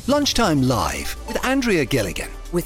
Lunchtime Live with Andrea Gilligan with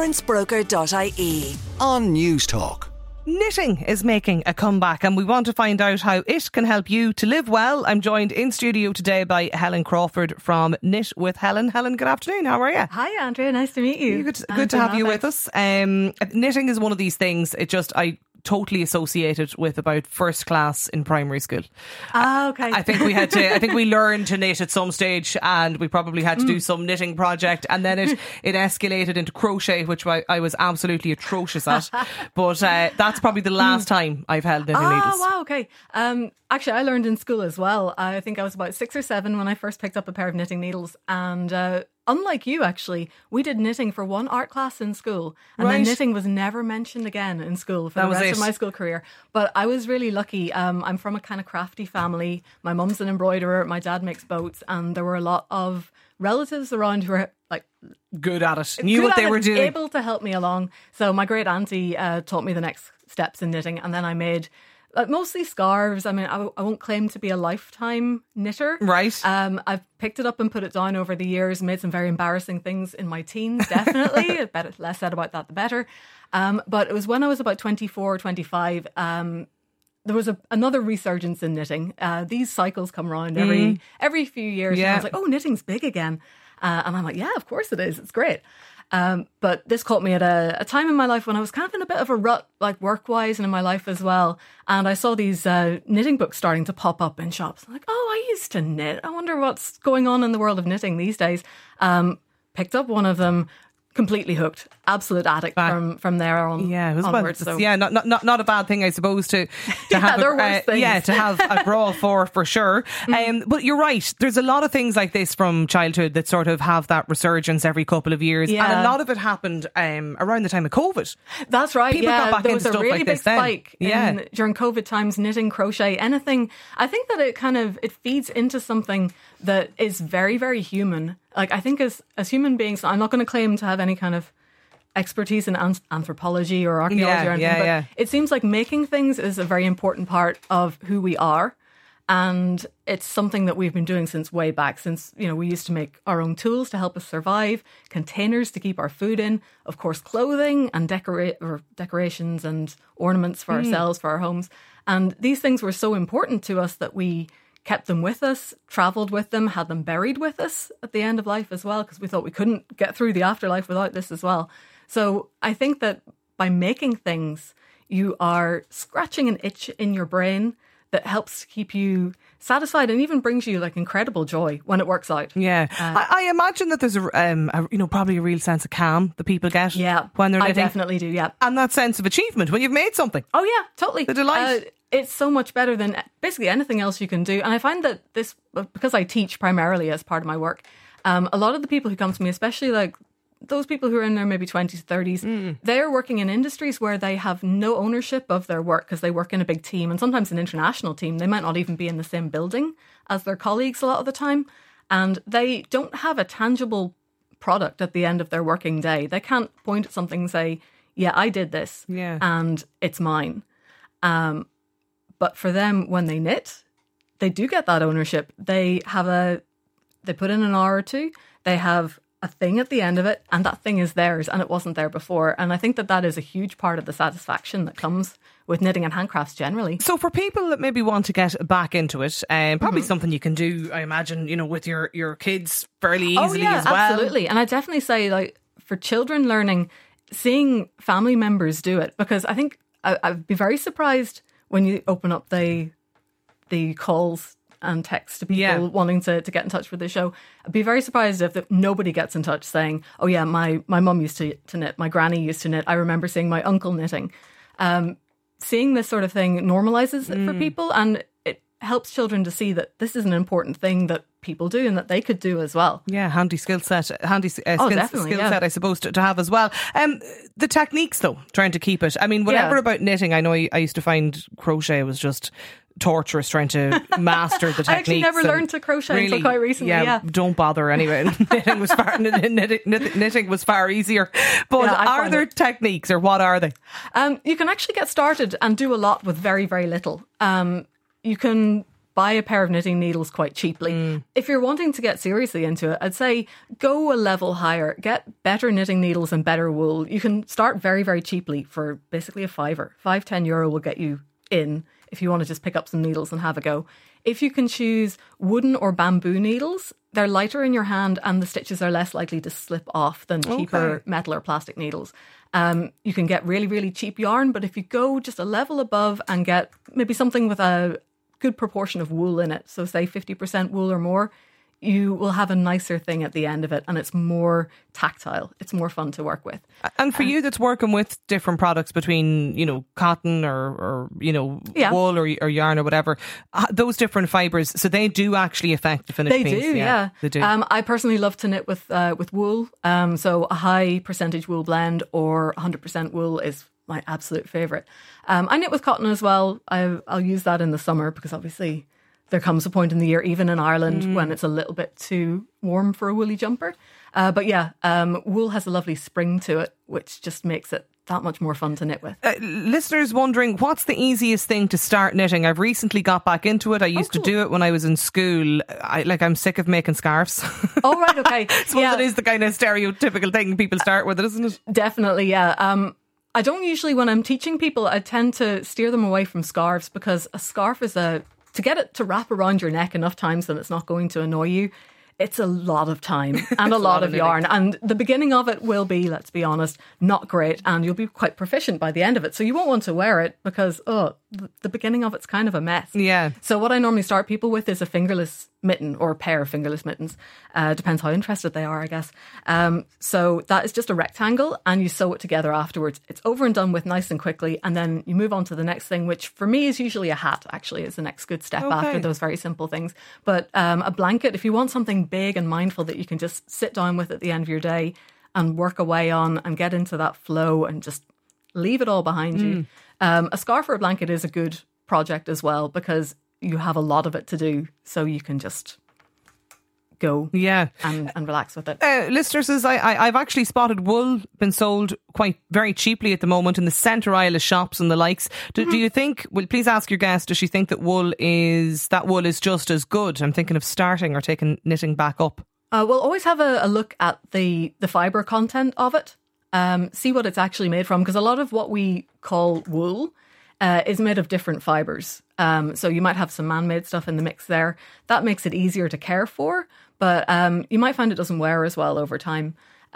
insurancebroker.ie on News Talk. Knitting is making a comeback and we want to find out how it can help you to live well. I'm joined in studio today by Helen Crawford from Knit with Helen. Helen, good afternoon. How are you? Hi, Andrea. Nice to meet you. Good to have you with us. Knitting is one of these things, I totally associated with about first class in primary school. Okay. I think we learned to knit at some stage, and we probably had to do some knitting project, and then it escalated into crochet, which I was absolutely atrocious at. But that's probably the last time I've held knitting needles. Oh, wow, okay. Actually, I learned in school as well. I think I was about 6 or 7 when I first picked up a pair of knitting needles, and unlike you, actually, we did knitting for one art class in school, and then knitting was never mentioned again in school for the rest of my school career. But I was really lucky. I'm from a kind of crafty family. My mum's an embroiderer, my dad makes boats, and there were a lot of relatives around who were like good at it, knew what they were doing, able to help me along. So my great auntie taught me the next steps in knitting, and then I made mostly scarves. I mean, I won't claim to be a lifetime knitter. Right. I've picked it up and put it down over the years, made some very embarrassing things in my teens, definitely. The less said about that, the better. But it was when I was about 24 or 25, there was another resurgence in knitting. These cycles come around every few years. Yeah. And I was like, oh, knitting's big again. And I'm like, yeah, of course it is. It's great. But this caught me at a time in my life when I was kind of in a bit of a rut, like work-wise and in my life as well. And I saw these knitting books starting to pop up in shops. I'm like, oh, I used to knit. I wonder what's going on in the world of knitting these days. Picked up one of them, completely hooked, absolute addict from there on. Yeah, it was onwards. So. Yeah, not a bad thing, I suppose, to have to have a grow for sure. But you're right. There's a lot of things like this from childhood that sort of have that resurgence every couple of years, and a lot of it happened around the time of COVID. That's right. People got back there into was a really like big spike during COVID times. Knitting, crochet, anything. I think that it feeds into something that is very, very human. Like, I think as human beings, I'm not going to claim to have any kind of expertise in anthropology or archaeology or anything, but it seems like making things is a very important part of who we are. And it's something that we've been doing since way back, since, we used to make our own tools to help us survive, containers to keep our food in, of course, clothing and decorations and ornaments for ourselves, for our homes. And these things were so important to us that we kept them with us, travelled with them, had them buried with us at the end of life as well, because we thought we couldn't get through the afterlife without this as well. So I think that by making things, you are scratching an itch in your brain that helps keep you satisfied and even brings you like incredible joy when it works out. Yeah. I imagine that there's probably a real sense of calm that people get when they're knitting. I definitely do, yeah. And that sense of achievement when you've made something. Oh yeah, totally. The delight. It's so much better than basically anything else you can do. And I find that this, because I teach primarily as part of my work, a lot of the people who come to me, especially like those people who are in their maybe 20s, 30s, they're working in industries where they have no ownership of their work because they work in a big team and sometimes an international team. They might not even be in the same building as their colleagues a lot of the time. And they don't have a tangible product at the end of their working day. They can't point at something and say, yeah, I did this and it's mine. But for them, when they knit, they do get that ownership. They put in an hour or two, they have a thing at the end of it, and that thing is theirs, and it wasn't there before. And I think that is a huge part of the satisfaction that comes with knitting and handcrafts generally. So for people that maybe want to get back into it, probably something you can do, I imagine, with your kids fairly easily as well. Absolutely. And I definitely say, like, for children learning, seeing family members do it, because I think I'd be very surprised when you open up the calls and texts to people wanting to get in touch with the show. I'd be very surprised if nobody gets in touch saying, oh yeah, my mum used to knit, my granny used to knit, I remember seeing my uncle knitting. Seeing this sort of thing normalises it for people, and it helps children to see that this is an important thing that people do and that they could do as well. Yeah, handy skill set, set, I suppose, to have as well. The techniques, though, trying to keep it. I mean, whatever about knitting, I know I used to find crochet was just torturous trying to master the techniques. I actually never learned to crochet until quite recently. Yeah, don't bother anyway. knitting was far easier. But are there techniques, or what are they? You can actually get started and do a lot with very, very little. You can buy a pair of knitting needles quite cheaply. If you're wanting to get seriously into it, I'd say go a level higher, get better knitting needles and better wool. You can start very, very cheaply for basically a €5. €5-10 will get you in if you want to just pick up some needles and have a go. If you can choose wooden or bamboo needles, they're lighter in your hand and the stitches are less likely to slip off than cheaper metal or plastic needles. You can get really, really cheap yarn, but if you go just a level above and get maybe something with a good proportion of wool in it, so say 50% wool or more, you will have a nicer thing at the end of it, and it's more tactile. It's more fun to work with. And for you that's working with different products between, cotton or wool or yarn or whatever, those different fibres, so they do actually affect the finished piece. They do, yeah. They do. I personally love to knit with wool. So a high percentage wool blend or 100% wool is my absolute favourite. I knit with cotton as well. I'll use that in the summer because obviously there comes a point in the year, even in Ireland, when it's a little bit too warm for a woolly jumper. But yeah, wool has a lovely spring to it, which just makes it that much more fun to knit with. Listeners wondering, what's the easiest thing to start knitting? I've recently got back into it. I used to do it when I was in school. I'm sick of making scarves. Oh, right, okay. So it is the kind of stereotypical thing people start with, isn't it? Definitely, yeah. I don't usually, when I'm teaching people, I tend to steer them away from scarves because a scarf is to get it to wrap around your neck enough times that it's not going to annoy you, it's a lot of time and a lot of yarn. And the beginning of it will be, let's be honest, not great. And you'll be quite proficient by the end of it. So you won't want to wear it because, the beginning of it's kind of a mess. Yeah. So what I normally start people with is a fingerless mitten or a pair of fingerless mittens. Depends how interested they are, I guess. So that is just a rectangle and you sew it together afterwards. It's over and done with nice and quickly. And then you move on to the next thing, which for me is usually a hat, actually, is the next good step after those very simple things. But a blanket, if you want something big and mindful that you can just sit down with at the end of your day and work away on and get into that flow and just leave it all behind you. A scarf or a blanket is a good project as well because you have a lot of it to do, so you can just go and relax with it. Listener says, I've actually spotted wool been sold very cheaply at the moment in the centre aisle of shops and the likes. Do you think, please ask your guest, does she think that wool is just as good? I'm thinking of starting or taking knitting back up. We'll always have a look at the fibre content of it. See what it's actually made from, because a lot of what we call wool is made of different fibres. So you might have some man-made stuff in the mix there. That makes it easier to care for, but you might find it doesn't wear as well over time.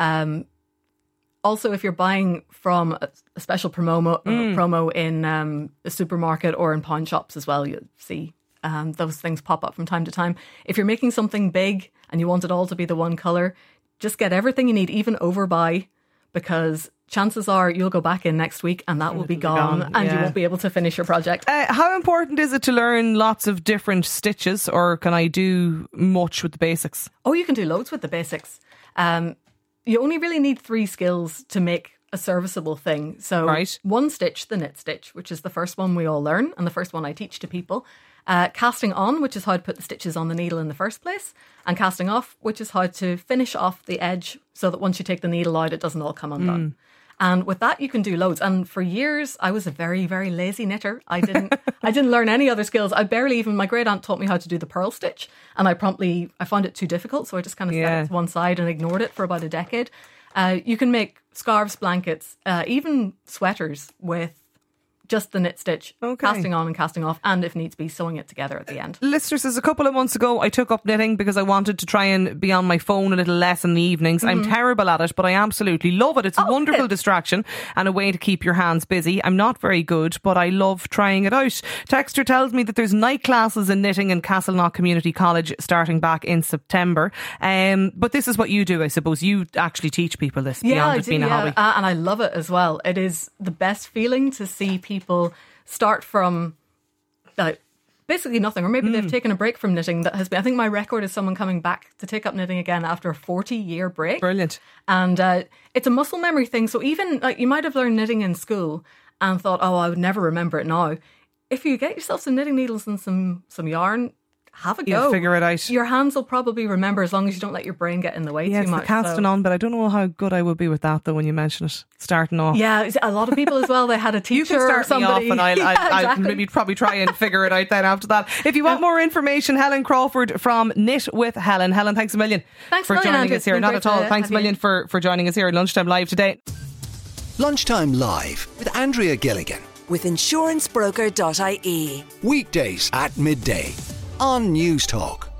Also, if you're buying from a special promo in a supermarket or in pawn shops as well, you'll see those things pop up from time to time. If you're making something big and you want it all to be the one colour, just get everything you need, even overbuy, because chances are you'll go back in next week and that will be gone and you won't be able to finish your project. How important is it to learn lots of different stitches, or can I do much with the basics? Oh, you can do loads with the basics. You only really need 3 skills to make a serviceable thing. So one stitch, the knit stitch, which is the first one we all learn and the first one I teach to people. Casting on, which is how to put the stitches on the needle in the first place, and casting off, which is how to finish off the edge so that once you take the needle out, it doesn't all come undone. And with that, you can do loads. And for years, I was a very, very lazy knitter. I didn't learn any other skills. My great aunt taught me how to do the purl stitch, and I found it too difficult, so I just kind of set it to one side and ignored it for about a decade. You can make scarves, blankets, even sweaters with just the knit stitch, casting on and casting off, and if needs be, sewing it together at the end. Listeners, says, a couple of months ago I took up knitting because I wanted to try and be on my phone a little less in the evenings. I'm terrible at it, but I absolutely love it. It's a wonderful distraction and a way to keep your hands busy. I'm not very good, but I love trying it out. Texter tells me that there's night classes in knitting in Castleknock Community College starting back in September. But this is what you do, I suppose. You actually teach people this beyond it being a hobby. And I love it as well. It is the best feeling to see people start from basically nothing, or maybe they've taken a break from knitting. That has been, I think my record is someone coming back to take up knitting again after a 40-year break. Brilliant. And it's a muscle memory thing. So even you might have learned knitting in school and thought, I would never remember it now. If you get yourself some knitting needles and some yarn, have a go. You'll figure it out. Your hands will probably remember, as long as you don't let your brain get in the way too much. The casting on, but I don't know how good I would be with that though when you mention it. Starting off. Yeah, a lot of people as well, they had a teacher you can start or somebody. Me off and I'll maybe probably try and figure it out then after that. If you want more information, Helen Crawford from Knit with Helen. Helen, thanks a million for joining us here. Not at all. Thanks a million for joining us here at Lunchtime Live today. Lunchtime Live with Andrea Gilligan. With insurancebroker.ie. Weekdays at midday on News Talk.